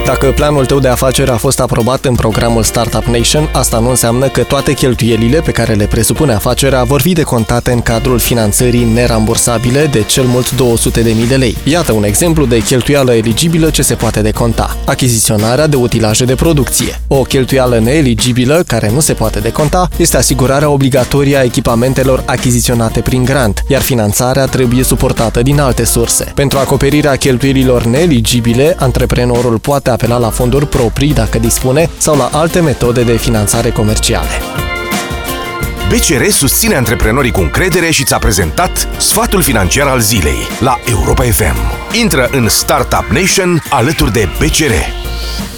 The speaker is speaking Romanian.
Dacă planul tău de afacere a fost aprobat în programul Startup Nation, asta nu înseamnă că toate cheltuielile pe care le presupune afacerea vor fi decontate în cadrul finanțării nerambursabile de cel mult 200.000 de lei. Iată un exemplu de cheltuială eligibilă ce se poate deconta. Achiziționarea de utilaje de producție. O cheltuială neeligibilă, care nu se poate deconta, este asigurarea obligatorie a echipamentelor achiziționate prin grant, iar finanțarea trebuie suportată din alte surse. Pentru acoperirea cheltuielilor neeligibile, antreprenorul poate apela la fonduri proprii dacă dispune sau la alte metode de finanțare comerciale. BCR susține antreprenorii cu încredere și ți-a prezentat sfatul financiar al zilei la Europa FM. Intră în Startup Nation alături de BCR.